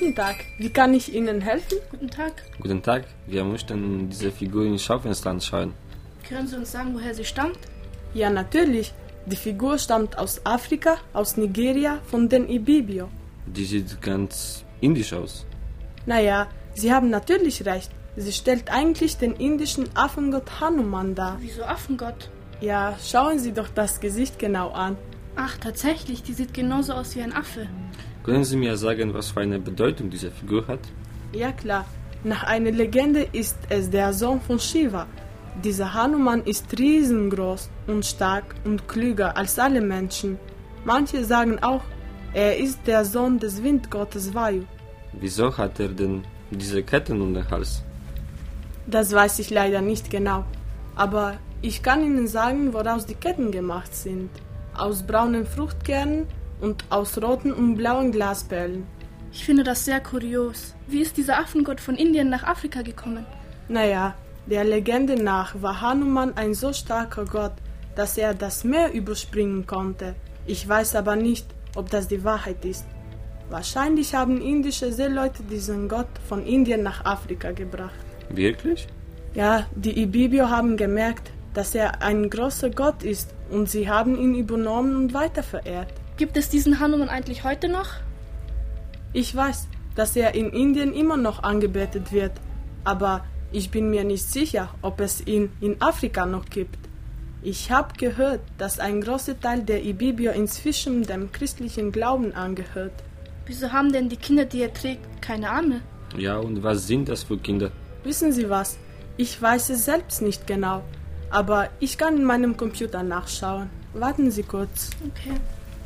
Guten Tag, wie kann ich Ihnen helfen? Guten Tag. Guten Tag, wir möchten diese Figur in Schaufenster anschauen. Können Sie uns sagen, woher sie stammt? Ja, natürlich. Die Figur stammt aus Afrika, aus Nigeria, von den Ibibio. Die sieht ganz indisch aus. Naja, Sie haben natürlich recht. Sie stellt eigentlich den indischen Affengott Hanuman dar. Wieso Affengott? Ja, schauen Sie doch das Gesicht genau an. Ach, tatsächlich, die sieht genauso aus wie ein Affe. Können Sie mir sagen, was für eine Bedeutung diese Figur hat? Ja klar, nach einer Legende ist es der Sohn von Shiva. Dieser Hanuman ist riesengroß und stark und klüger als alle Menschen. Manche sagen auch, er ist der Sohn des Windgottes Vayu. Wieso hat er denn diese Ketten um den Hals? Das weiß ich leider nicht genau, aber ich kann Ihnen sagen, woraus die Ketten gemacht sind. Aus braunen Fruchtkernen und aus roten und blauen Glasperlen. Ich finde das sehr kurios. Wie ist dieser Affengott von Indien nach Afrika gekommen? Naja, der Legende nach war Hanuman ein so starker Gott, dass er das Meer überspringen konnte. Ich weiß aber nicht, ob das die Wahrheit ist. Wahrscheinlich haben indische Seeleute diesen Gott von Indien nach Afrika gebracht. Wirklich? Ja, die Ibibio haben gemerkt, dass er ein großer Gott ist und sie haben ihn übernommen und weiterverehrt. Gibt es diesen Hanuman eigentlich heute noch? Ich weiß, dass er in Indien immer noch angebetet wird, aber ich bin mir nicht sicher, ob es ihn in Afrika noch gibt. Ich habe gehört, dass ein großer Teil der Ibibio inzwischen dem christlichen Glauben angehört. Wieso haben denn die Kinder, die er trägt, keine Arme? Ja, und was sind das für Kinder? Wissen Sie was? Ich weiß es selbst nicht genau, aber ich kann in meinem Computer nachschauen. Warten Sie kurz. Okay.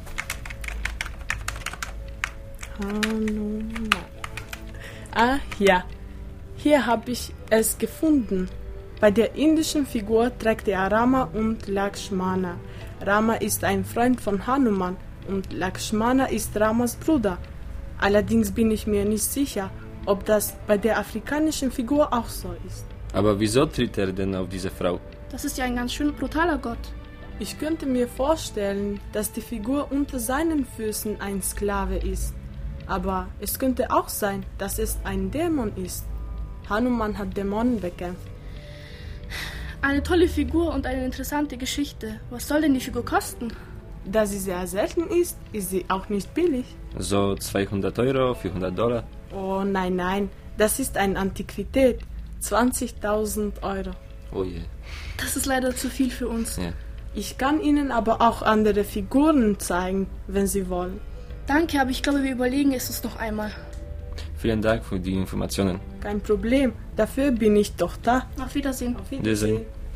Hanuman. Ah, ja. Hier habe ich es gefunden. Bei der indischen Figur trägt er Rama und Lakshmana. Rama ist ein Freund von Hanuman und Lakshmana ist Ramas Bruder. Allerdings bin ich mir nicht sicher, ob das bei der afrikanischen Figur auch so ist. Aber wieso tritt er denn auf diese Frau? Das ist ja ein ganz schön brutaler Gott. Ich könnte mir vorstellen, dass die Figur unter seinen Füßen ein Sklave ist. Aber es könnte auch sein, dass es ein Dämon ist. Hanuman hat Dämonen bekämpft. Eine tolle Figur und eine interessante Geschichte. Was soll denn die Figur kosten? Da sie sehr selten ist sie auch nicht billig. So 200 Euro, 400 Dollar? Oh nein, das ist eine Antiquität. 20.000 Euro. Oh je. Das ist leider zu viel für uns. Ja. Ich kann Ihnen aber auch andere Figuren zeigen, wenn Sie wollen. Danke, aber ich glaube, wir überlegen es uns noch einmal. Vielen Dank für die Informationen. Kein Problem, dafür bin ich doch da. Auf Wiedersehen. Auf Wiedersehen.